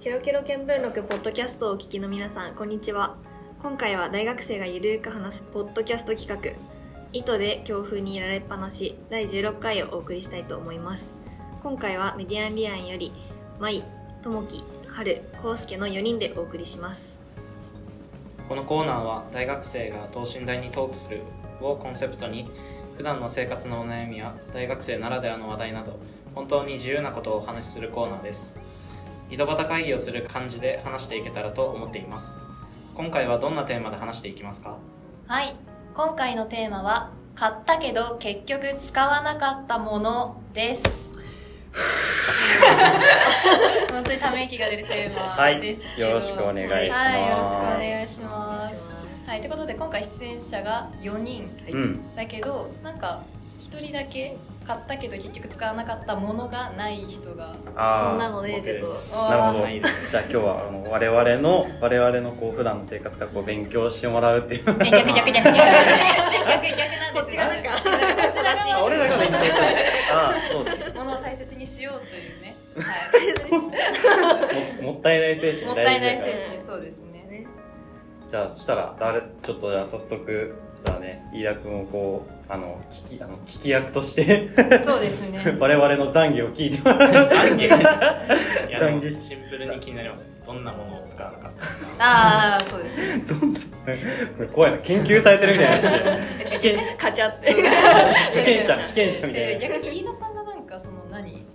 ケロケロ見聞録ポッドキャストをお聞きの皆さん、こんにちは。今回は大学生がゆるく話すポッドキャスト企画、糸で強風にいられっぱなし第16回をお送りしたいと思います。今回はメディアンリアンより舞、ともき、はる、こうすけの4人でお送りします。 このコーナーは大学生が等身大にトークするをコンセプトに、普段の生活のお悩みや大学生ならではの話題など本当に自由なことをお話しするコーナーです。井戸端会議をする感じで話していけたらと思っています。今回はどんなテーマで話していきますか？ はい、今回のテーマは買ったけど結局使わなかったものです本当にため息が出るテーマですけど、 よろしくお願いします。 はい、よろしくお願いします。はい、ということで今回出演者が4人、だけどなんか1人だけ買ったけど結局使わなかったものがない人が、 そんなのでちょっとなるほど。じゃあ今日は我々のこう普段の生活からこう勉強してもらうっていう逆なんですよ。 こっちがなんかこちらが俺らが勉強したい。そうです。 ものを大切にしようというね、 もったいない精神もったいない精神、そうですね。 じゃあそしたらちょっとじゃあ早速じゃあね、飯田君をこう聞き役としてそうですね我々の懺悔を聞いてもらう。 懺悔シンプルに気になりますね。どんなものを使わなかったのか。 ああ、そうですね。 怖いな、研究されてるみたいな試験カチャって試験者みたいな。 逆に飯田さんがなんかその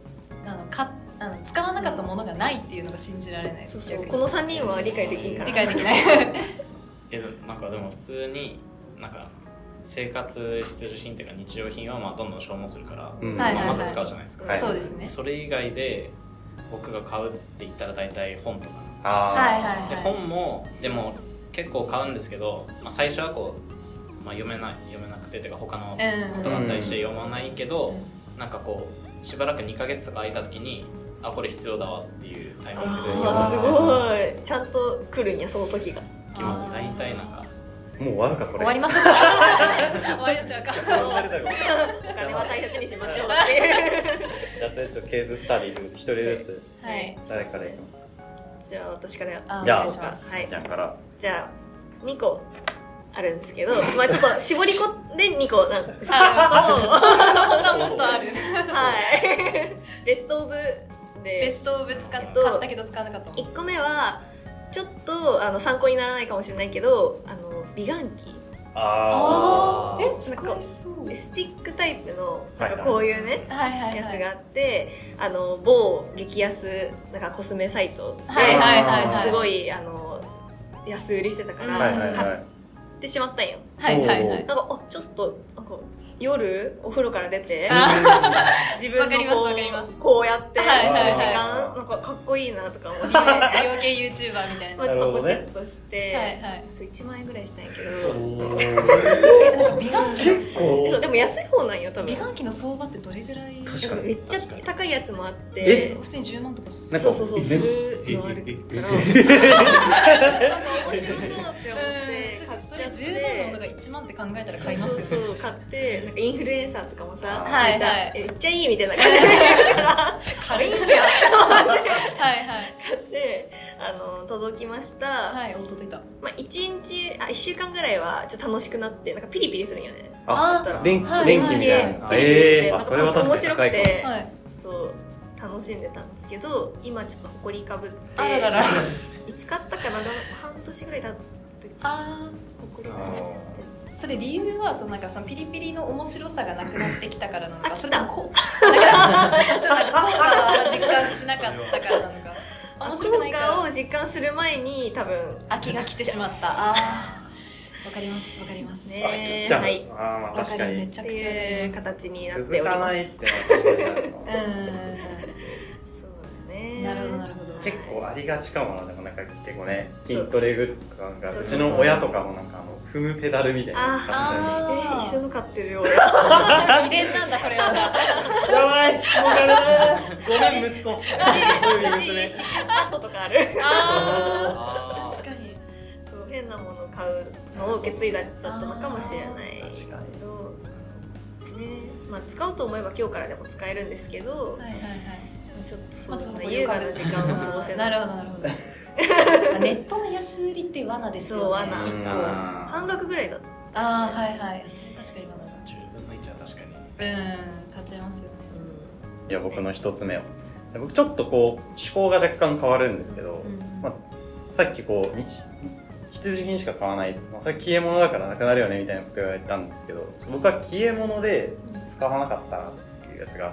使わなかったものがないっていうのが信じられないです。 そうこの3人は理解できんから。 理解できないなんかでも普通になんか生活必需品というか日用品はまあどんどん消耗するから、まず使うじゃないですか。 そうですね。 それ以外で僕が買うって言ったら大体本とか。で本もでも結構買うんですけど、最初はこう、読めなくてというか他のことがあったりして読まないけど、なんかこうしばらく2ヶ月とか空いた時にこれ必要だわっていうタイミングで。 すごいちゃんと来るんや、その時が来ます。大体なんかもう終わるかこれ。 終わりましょうか終わりましょうか。 お金は大切にしましょうっていうやってちょっとケーススタディ一人ずつ、 はい、 誰からいきます？ じゃあ私からお願いします。 はい、 じゃんからじゃあ2個あるんですけど、ちょっと絞り込んで2個なんですけど本当はもっとあるはいベストオブでベストオブ買ったけど使わなかったもの。 1個目はちょっと参考にならないかもしれないけど美顔器。 使えそう。 スティックタイプのなんかこういうね、やつがあって、某激安なんかコスメサイトですごい安売りしてたから買ってしまったんよ。なんかちょっとなんか夜お風呂から出て自分のこうやって時間なんかかっこいいなとか思って、 美容系 YouTuber みたいな、 ちょっとポチッとして1万円ぐらいしたんやけど、 美顔器そうでも安い方なんよ多分。 美顔器の相場ってどれぐらい？ 確かにめっちゃ高いやつもあって、 普通に10万とかする。そうするのあるからなんか面白そうって思って、 それ10万のものが1万って考えたら買いますよね。 そう買ってなんかインフルエンサーとかもさ、めっちゃいいみたいな感じだから軽いんやって思って買って届きました。 はい、届いた。 1週間ぐらいはちょっと楽しくなって、なんかピリピリするんよね。 電気みたいな。 それは確かに面白くて、 そう楽しんでたんですけど、今ちょっと埃かぶって、いつ買ったかな、半年ぐらい経って埃がね。 それ理由はなんかそのピリピリの面白さがなくなってきたからなのか、それとも効果は実感しなかったからなのか。面白くないから。 効果を実感する前に多分飽きが来てしまった。わかりますね。 はい。確かにめちゃくちゃいう形になっております。 そうだね。 なるほど。 結構ありがちかもな。でもなんか結構ね、筋トレグッズとかなんかうちの親とかもなんか踏むペダルみたいなの使ってたり。 一緒の買ってるよ。 遺伝なんだこれは。じゃあ。 やばい。もうかれない。ごめん息子。 うちシックスパッドとかある。 確かに。 そう変なものを買うのを受け継いだっちゃったのかもしれないけど、使うと思えば今日からでも使えるんですけど、 ちょっとそう優雅な時間を過ごせない。 なるほどなるほどネットの安売りって罠ですよね。 そう罠。 1個半額ぐらいだった。 はいはい、確かに罠だ。 10分の1は確かに買っちゃいますよね。 いや僕の一つ目を僕ちょっとこう思考が若干変わるんですけど、さっきこう必需品しか買わない、それ消え物だからなくなるよねみたいなこと言われたんですけど、僕は消え物で使わなかったなっていうやつがあって、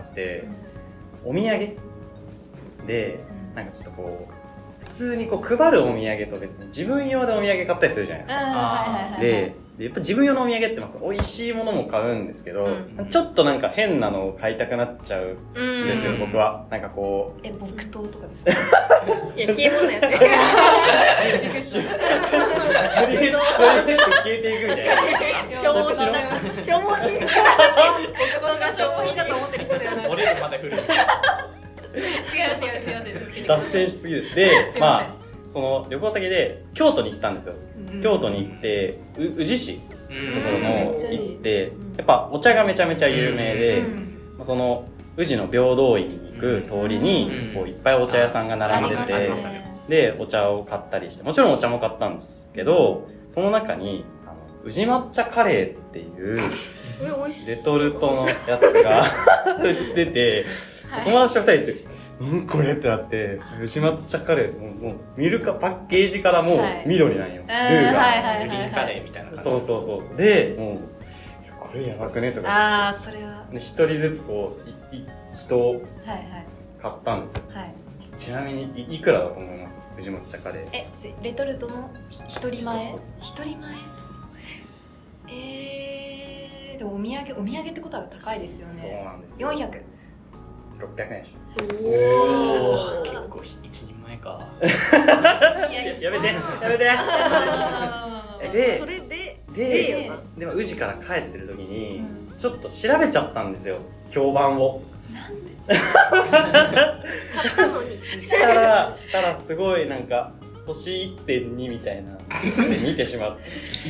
お土産でなんかちょっとこう普通にこう配るお土産と別に自分用でお土産買ったりするじゃないですか。でやっぱ自分用のお土産って美味しいものも買うんですけど、ちょっとなんか変なのを買いたくなっちゃうんですよ、僕は。なんかこう木刀とかですか？いや消え物やってびっくりした。それ全部消えていくみたいな。 消耗品僕が消耗品だと思ってる人だよね。 折れるまで振る。 違うすいません。 脱線しすぎる。でその旅行先で京都に行ったんですよ。京都に行って宇治市のところの行って、やっぱお茶がめちゃめちゃ有名で、その宇治の平等院に行く通りにこういっぱいお茶屋さんが並んでて、でお茶を買ったりして、もちろんお茶も買ったんですけど、その中に宇治抹茶カレーっていうレトルトのやつが売ってて、友達と二人でこれってなって、宇治抹茶カレーもう見るかパッケージからもう緑なんよ、ルーがグリーンカレーみたいな感じ。 そうで、もうこれやばくねとか、 それは一人ずつこう人を買ったんですよ。ちなみにいくらだと思います？宇治抹茶カレー。レトルトの一人前？でもお土産ってことは高いですよね。 そうなんですよ。 400。 600円でしょ。 結構一人前か。 やめてでそれででも宇治から帰ってる時にちょっと調べちゃったんですよ、評判を。 なんで？ 買ったのに。 したらすごいなんか星 1.2 みたいなで見てしまって、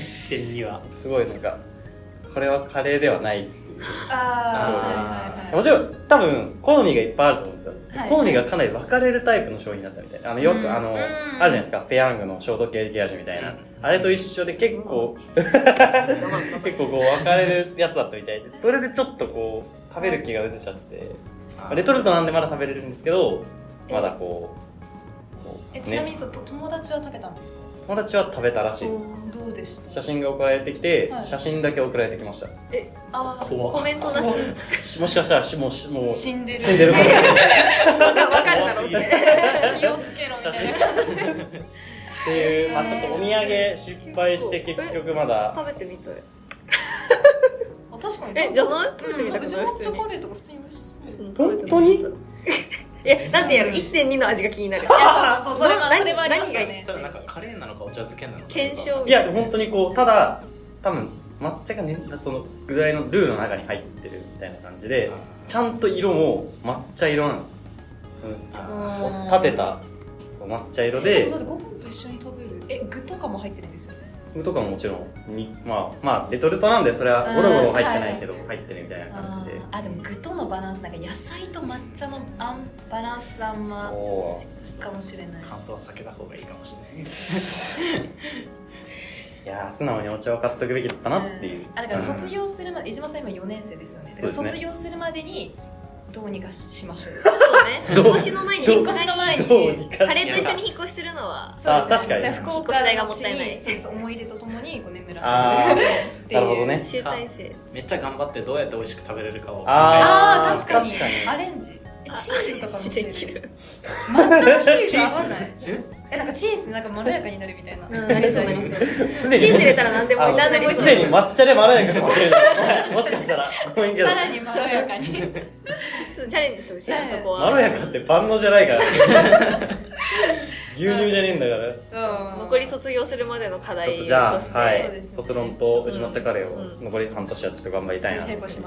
1.2はすごいなんかこれはカレーではないっていう。もちろん多分好みがいっぱいあると思うんですよ。好みがかなり分かれるタイプの商品だったみたいな。よくあるじゃないですか、ペヤングのショートケーキ味みたいな、あれと一緒で結構こう分かれるやつだったみたいで、それでちょっとこう食べる気が失せちゃって、レトルトなんでまだ食べれるんですけど、まだこうちなみに友達は食べたんですか？ 友達は食べたらしいです。 どうでした？ 写真が送られてきて、写真だけ送られてきました。 コメントなし。 もしかしたらもう死んでる。 分かるだろうって。 気をつけろみたいな感じっていう、ちょっとお土産失敗して結局まだ食べてみたい。 確かに。 じゃない？食べてみたくない？ 宇治抹茶カレーとか普通に美味しそう。 本当に？ なんてやる 1.2 の味が気になる。 いやそうそれもありますよね。 それなんかカレーなのかお茶漬けなのか検証。 いや本当にこう、ただ多分抹茶がね、その具材のルーの中に入ってるみたいな感じで、ちゃんと色も抹茶色なんですよ。立てた抹茶色で。 だってご飯と一緒に食べる。具とかも入ってるんですよね。 具とかももちろんレトルトなんでそれはゴロゴロ入ってないけど入ってるみたいな感じで。 でも具とのバランス、なんか野菜と抹茶のバランスあんまいいかもしれない。 感想は避けた方がいいかもしれない。 いや素直にお茶を買っとくべきだったなっていう。 だから卒業するまで、江島さん今4年生ですよね。だから卒業するまでにどうにかしましょう。 そうね。引っ越しの前に。 引っ越しの前に。 カレーと一緒に引っ越しするのは。 そうですね。 確かに。福岡代がもったいない。思い出とともに眠らせるっていう。 なるほどね。 集大成。 めっちゃ頑張ってどうやって美味しく食べれるかを考える。 確かに。アレンジ。チーズとかもできる。抹茶とチーズ合わない。なんかチーズなんかまろやかになるみたいな。 なりそうなりますよ。チーズ入れたら何でも美味しい。 すでに抹茶でまろやかかもしれない。もしかしたら。 さらにまろやかに。チャレンジしてほしい。そこは。 まろやかって万能じゃないから。牛乳じゃねえんだから。 残り卒業するまでの課題として。 じゃあ卒論と宇治抹茶カレーを残り半年はちょっと頑張りたいなと思います。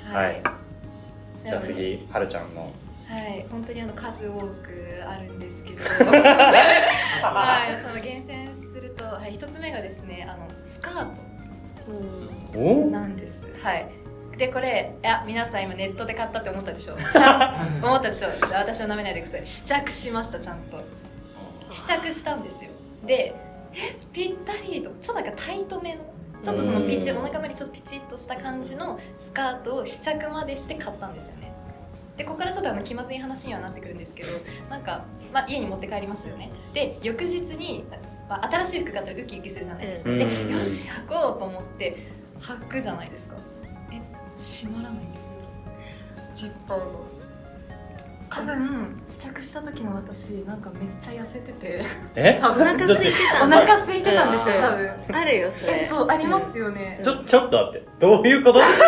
はい。じゃあ次、はるちゃんの。 本当に数多くあるんですけど、その厳選すると、一つ目がですね、スカートなんです。 でこれ皆さん今ネットで買ったって思ったでしょ思ったでしょ。私を舐めないでください。試着しました。ちゃんと試着したんですよ。でぴったりとちょっとなんかタイトめのちょっとそのお腹までちょっとピチッとした感じのスカートを試着までして買ったんですよね。でここからちょっと気まずい話にはなってくるんですけど、なんか、家に持って帰りますよね。で翌日に、新しい服買ったらウキウキするじゃないですか。でよし履こうと思って履くじゃないですか。閉まらないんですよ、ジッパーが。多分試着した時の私なんかめっちゃ痩せててお腹空いてたお腹空いてたんですよ、多分。 あるよそれ。 そうありますよね。 ちょっと待って、どういうこと？ あ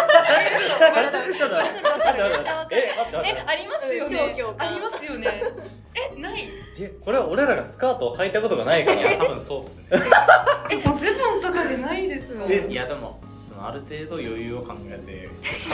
りますよね。ありますよね。ない？ これは俺らがスカートを履いたことがないから。 いや多分そうっすね。 ズボンとかでないですか？ いやでもある程度余裕を考えて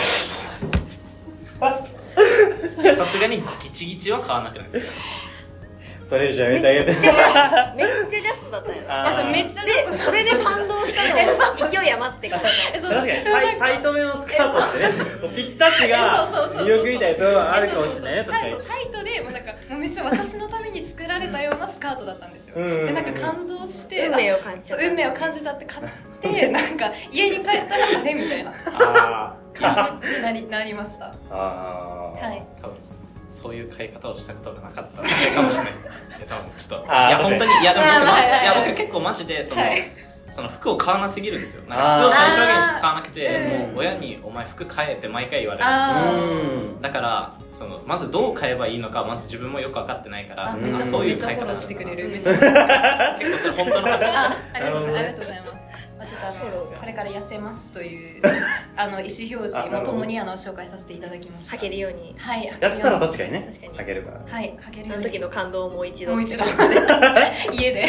さすがにギチギチは買わなくないですか？ それじゃめてあげて。 めっちゃジャストだったよね。 めっちゃジャスト。 それで感動したの。勢い余ってから。 確かにタイトめのスカートってね、ぴったしが魅力みたいなところがあるかもしれないね。確かにタイトでもうなんかもうめっちゃ私のために作られたようなスカートだったんですよ。でなんか感動して運命を感じちゃって買ってなんか家に帰ったらあれみたいな感じになりました。はい。 多分そういう買い方をしたことがなかったかもしれないです。多分ちょっといや本当にでも僕結構マジでその服を買わなすぎるんですよ。なんか必要最小限しか買わなくて、もう親にお前服買えって毎回言われるんですよ。だからまずどう買えばいいのかまず自分もよく分かってないから、 めっちゃそういう買い方フォローしてくれる。 結構それ本当の話。 ありがとうございます。ちょっとこれから痩せますという意思表示もともに紹介させていただきました。 履けるように。 はい。 やってたら確かにね。履けるから。 はい。履けるように。 あの時の感動をもう一度。 家で。はい。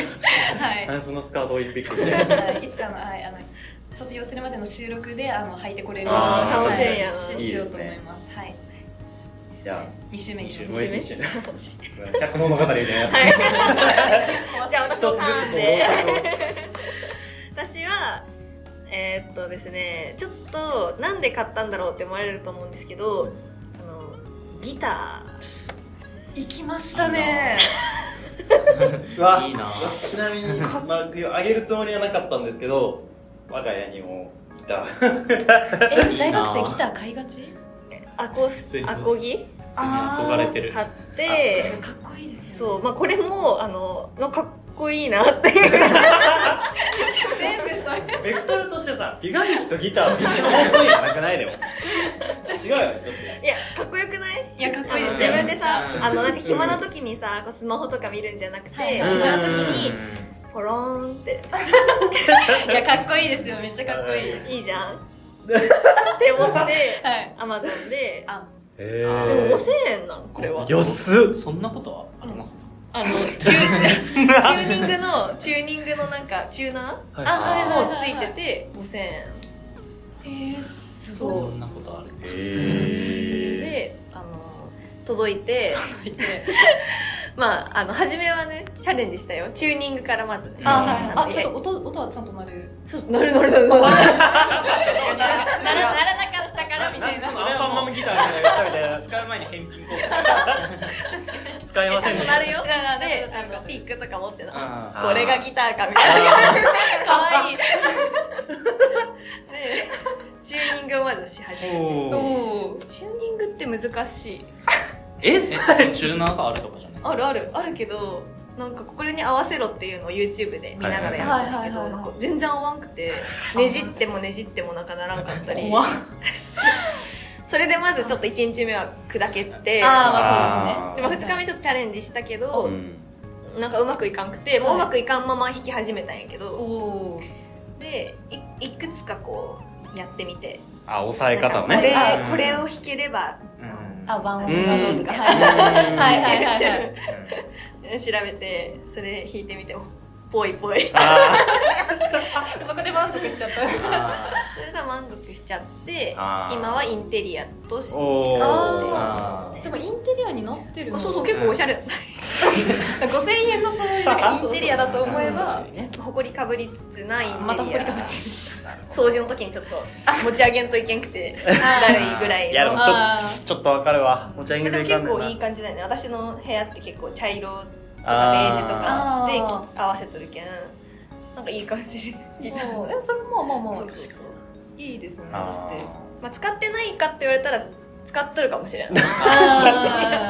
そのスカートを一匹で。 いつか卒業するまでの収録で履いてこれるように楽しいやな。 しようと思います。はい。 じゃあ 2週目いきます。 100物語で。 じゃあ私のターンで。私はですね、ちょっとなんで買ったんだろうって思われると思うんですけど、ギター行きましたね。 いいな。 ちなみにあげるつもりはなかったんですけど、我が家にもギター。 大学生ギター買いがち？ アコギ？ 普通に憧れてる。 買ってかっこいいですよね。そう、これもかっこいいなっていう。 全部それ。 ベクトルとしてさ、ピガミキとギターって一緒の方向にはなくないでも。違うよ。 いや、かっこよくない？ いや、かっこいいですよ。自分でさ、なんか暇な時にさ、スマホとか見るんじゃなくて、暇な時にポローンって。 いや、かっこいいですよ。めっちゃかっこいい。 いいじゃん。って思って、Amazon で。でも5000円なんこれは。 安っ。 そんなことはあります？ チューニングのなんかチューナーもついてて5000円。 すごい。 そんなことある。 で届いて初めはねチャレンジしたよ。チューニングからまずね。 ちょっと音はちゃんと鳴る。 鳴る。ならなかったからみたいな。 それはマムギターみたいな。 使う前に返品交渉。 使いませんね。 なるよ。でピックとか持ってた。これがギターかみたいな。かわいい。でチューニングをまずし始めて。チューニングって難しい。 チューナーがあるとかじゃない？ あるけど、なんかこれに合わせろっていうのを YouTube で見ながらやったんだけど、全然合わんくて、ねじってもなんかならんかったり。それでまずちょっと1日目は砕けて、 そうですね。でも2日目ちょっとチャレンジしたけど、なんかうまくいかんくて、もううまくいかんまま弾き始めたんやけど、でいくつかこうやってみて、 押さえ方をね。 これを弾ければ。 ワンとか調べてそれ弾いてみてぽいそこで満足しちゃった。 それで満足しちゃって今はインテリアとしてでもインテリアになってるの。 そう結構おしゃれ。 5000円のそういうインテリアだと思えば埃かぶりつつなインテリア、 また埃かぶってる掃除の時にちょっと持ち上げんといけんくてだるいぐらいの。 いやでもちょっとわかるわ、持ち上げんといけんねんな。 結構いい感じだよね。私の部屋って結構茶色とかベージュとかで合わせとるけん、なんかいい感じで。 でもそれもまあそういいですね。だって、 まあ、使ってないかって言われたら使っとるかもしれない。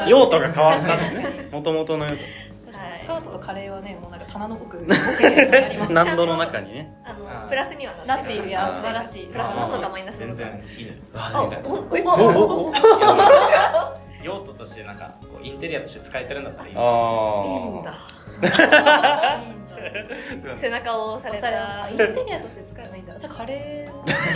用途が変わったんですよ、もともとの用途。 確かにスカートとカレーはね、もうなんか棚の奥にあります。 難度の中にね、 プラスにはなっている。や素晴らしい。 プラスのとかマイナスのとか全然いいね。用途としてなんかこうインテリアとして使えてるんだったらいいんじゃないですか。 いいんだ。背中を押された。 インテリアとして使えばいいんだ。じゃあカレ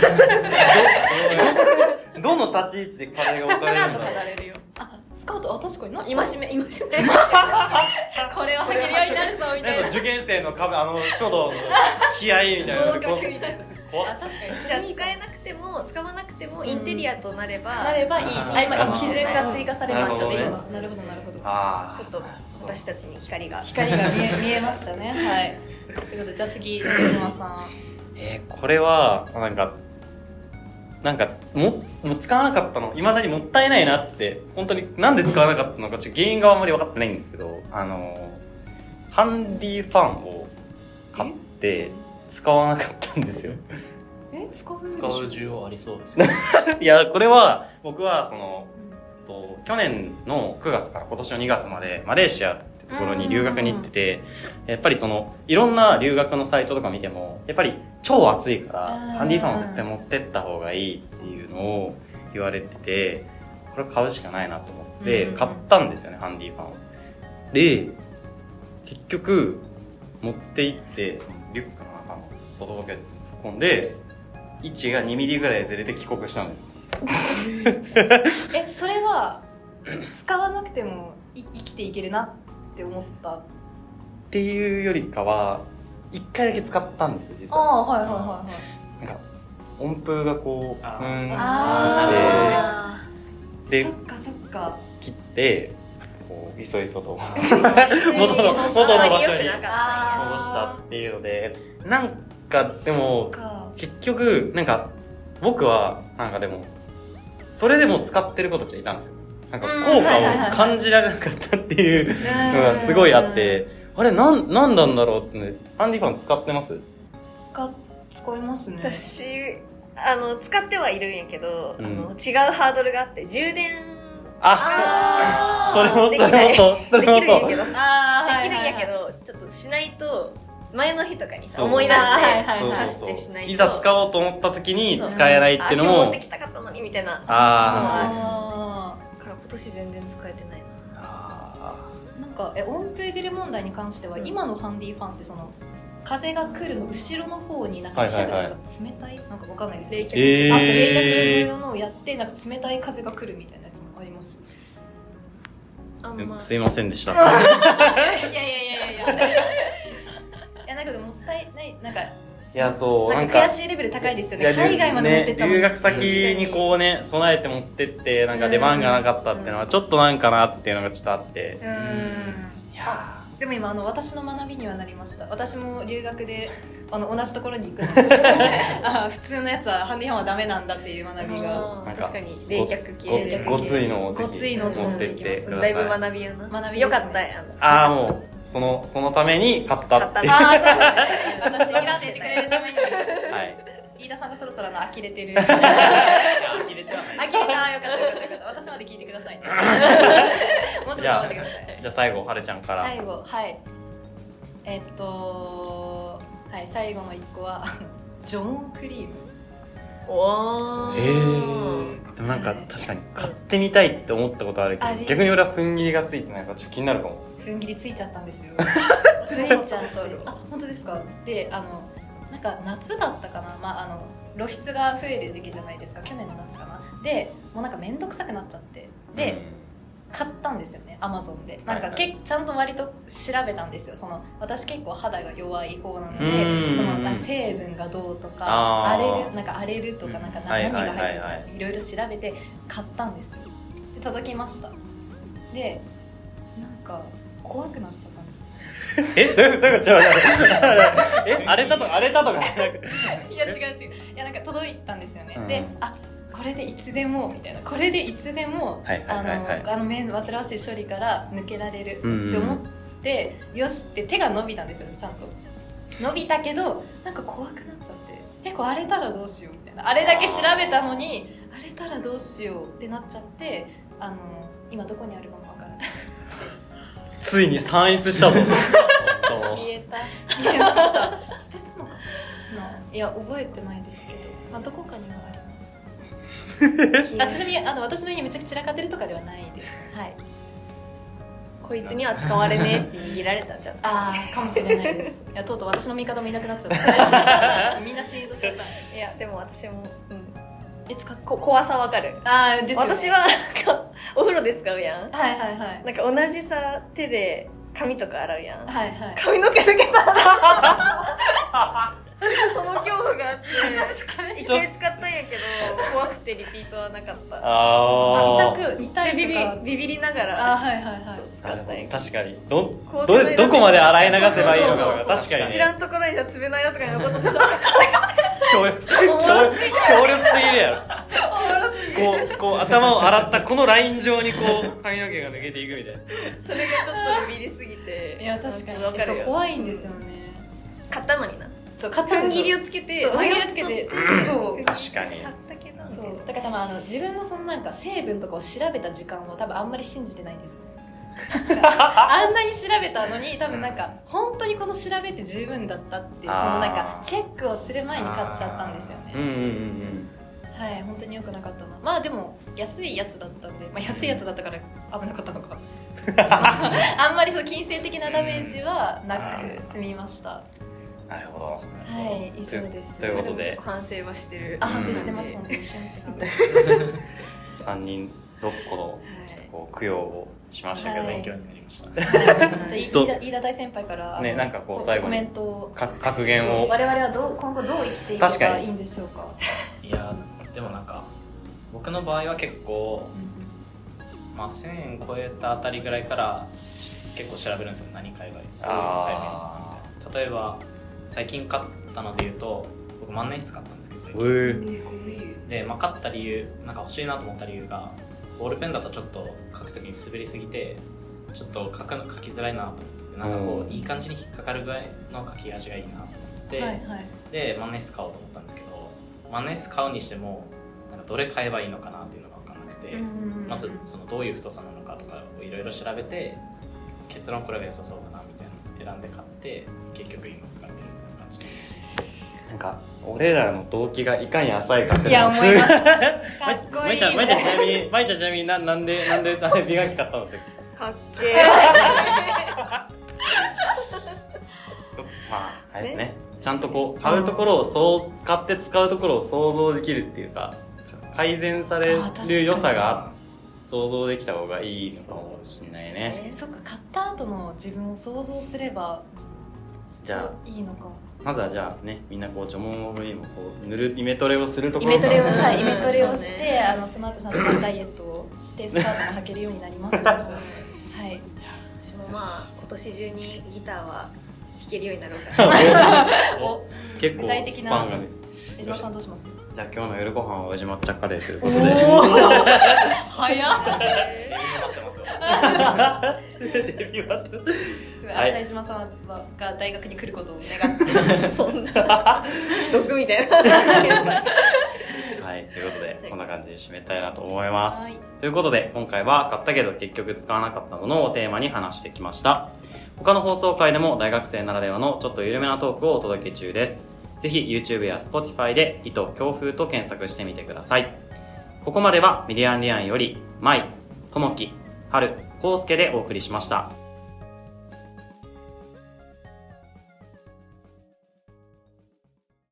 ーどの立ち位置でカレーが置かれるんだろう。 スカート、確かに今しめこれは履けるようになるぞみたいな。 受験生の書道の気合いみたいな。 合格みたいな。確かに。 じゃあ使わなくてもインテリアとなればいい。今基準が追加されましたね。なるほど。 ちょっと私たちに光が見えましたね。はい。ということで、じゃあ次水島さん。 これはなんかもう使わなかったの未だにもったいないなって、本当になんで使わなかったのかちょっと原因があんまり分かってないんですけど、ハンディファンを買って使わなかったんですよ。 使う需要ありそうですね。 いや、これは僕は去年の9月から今年の2月までマレーシアってところに留学に行ってて、やっぱりいろんな留学のサイトとか見てもやっぱり超暑いからハンディファンを絶対持ってった方がいいっていうのを言われてて、これ買うしかないなと思って買ったんですよね、ハンディファンを。で結局持って行ってリュックの中の外ポケットに突っ込んで位置が2ミリぐらいずれて帰国したんですよ。 それは使わなくても生きていけるなって思ったっていうよりかは1回だけ使ったんですよ、実は。 なんか音符がこうでそっか切ってこういそいそと元の場所に戻したっていうので、なんかでも結局なんか僕はなんかでもそれでも使ってる子たちがいたんですよ。なんか効果を感じられなかったっていうのがすごいあって、あれなんなんだろうってね。ハンディファン使ってます？ 使いますね。 私使ってはいるんやけど、違うハードルがあって、充電それもそうできるんやけどちょっとしないと前の日とかに思い出して出してしないと、 いざ使おうと思った時に使えないっていうのも持ってきたかったのにみたいな。から今年全然使えてないな。 なんか音符入れる問題に関しては、今のハンディファンって風が来るの後ろの方になんか磁石が冷たいなんかわかんないですけど、冷却のようのをやってなんか冷たい風が来るみたいなやつもあります。 すいませんでした。 いやなんかでもったいない、なんかいやそうなんか悔しいレベル高いですよね。海外まで持ってったのに、 留学先にこうね備えて持ってってなんか出番がなかったっていうのはちょっとなんかなっていうのがちょっとあって、いやでも今私の学びにはなりました。私も留学で同じところに行くので普通のやつはハンディファンはダメなんだっていう学びが。 確かに冷却系ごついのをごついのをちょっと持っていきます。 だいぶ学びやな。学びよかったや。もうそのために買ったっていう。 そうですね。私に教えてくれるために。はい。飯田さんがそろそろ呆れてる。呆れてはない。呆れた。よかった。私まで聞いてくださいね。もうちょっと待ってください。 じゃあ最後はるちゃんから。 最後、はい。はい、最後の1個は除毛クリーム。 でもなんか確かに買ってみたいって思ったことあるけど、逆に俺は踏ん切りがついてないからちょっと気になるかも。 踏ん切りついちゃったんですよ。ついちゃって。本当ですか。でなんか夏だったかな、露出が増える時期じゃないですか、去年の夏かな。でもうなんか面倒くさくなっちゃって、で、買ったんですよね、アマゾンで。なんかちゃんと割と調べたんですよ。私結構肌が弱い方なので、成分がどうとか荒れるとかなんか何が入ってるとかいろいろ調べて買ったんですよ。で届きました。でなんか怖くなっちゃったんですよ。 荒れたとかじゃなくていや違ういやなんか届いたんですよね、でこれでいつでもみたいな、これでいつでも面煩わしい処理から抜けられるって思って、よしって手が伸びたんですよ。ちゃんと伸びたけどなんか怖くなっちゃって、荒れたらどうしようみたいな、あれだけ調べたのに荒れたらどうしようってなっちゃって、今どこにあるかもわからないついに散逸したぞ消えた捨てたのかないや覚えてないですけど、どこかにはありますちなみに私の家めちゃくちゃ散らかってるとかではないです。はい、 こいつには使われねえって逃げられたんじゃん。 かもしれないです。いやとうとう私の味方もいなくなっちゃったみんなシーンとしちゃった。 いやでも私も怖さわかる。 ですよね、 私はお風呂で使うやん。 はいはいはい。 なんか同じさ手で髪とか洗うやん。 はいはい。 髪の毛抜けたその恐怖があって一回使ったんやけど怖くてリピートはなかった。 見たいとかビビりながら使ったんやけど、 確かにどこまで洗い流せばいいのかが確かに、 知らんところにさ爪の間とかに残ってた強力すぎるやろこう頭を洗ったこのライン上に髪の毛が抜けていくみたいなそれがちょっとビビりすぎて。 いや確かにそう怖いんですよね。 買ったのにな。 そう踏ん切りをつけてそう確かに買ったけど、 そうだから多分自分のそのなんか成分とかを調べた時間を多分あんまり信じてないんですよあんなに調べたのに多分なんか本当にこの調べて十分だったっていうそのなんかチェックをする前に買っちゃったんですよね。はい、本当に良くなかったな。でも安いやつだったんで、安いやつだったから危なかったのかあんまりその金銭的なダメージはなく済みました。 なるほど。 はい、以上です。 ということで反省はしてる。 反省してます。本当に一瞬って 3人6個のちょっと供養をしましたけど、 勉強になりました。 じゃあ飯田大先輩からね、なんか最後にコメントを格言を我々は今後どう生きていけばいいんでしょうか。 いやでもなんか僕の場合は結構、1000円超えたあたりぐらいから結構調べるんですよ。何買えばいいとかみたいな。例えば最近買ったので言うと、僕万年筆買ったんですけど最近で、買った理由、なんか欲しいなと思った理由が、ボールペンだとちょっと書くときに滑りすぎてちょっと書きづらいなと思ってて、なんかいい感じに引っかかるぐらいの書き味がいいなと思って、で万年筆買おうと思ったんですけど、万年筆買うにしてもなんかどれ買えばいいのかなっていうのが分からなくて、まずそのどういう太さなのかとかをいろいろ調べて、結論これが良さそうだなみたいな選んで買って、結局今使ってるみたいな感じで。 なんか俺らの動機がいかに浅いかっていや思います。かっこいい。 まいちゃんちなみになんで美顔器買ったのって。 かっけーあれですね、ちゃんと買うところを使って使うところを想像できるっていうか、改善される良さが想像できた方がいいのかもしれないね。 そっか、買った後の自分を想像すればじゃあいいのか。 まずはじゃあね、みんな除毛の部位も塗るイメトレをするところイメトレをして、その後ちゃんとダイエットをしてスカートも履けるようになりますでしょう。はい。 私も今年中にギターは弾けるようになろうか結構スパンがね。 江島さんどうします？ じゃあ今日の夜ご飯は宇治抹茶カレーということで。 早っ。明日江島さんが大学に来ることを願ってそんな毒みたいなはい、 ということでこんな感じで締めたいなと思います、ということで今回は買ったけど結局使わなかったものをテーマに話してきました。他の放送回でも大学生ならではのちょっと緩めなトークをお届け中です。ぜひ YouTube や Spotify で糸強風と検索してみてください。ここまではミリアンリアンよりマイ、ともき、はる、こうすけでお送りしました。